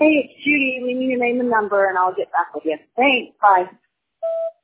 Hey, it's Judy. Leave me your name and number, and I'll get back with you. Thanks. Bye.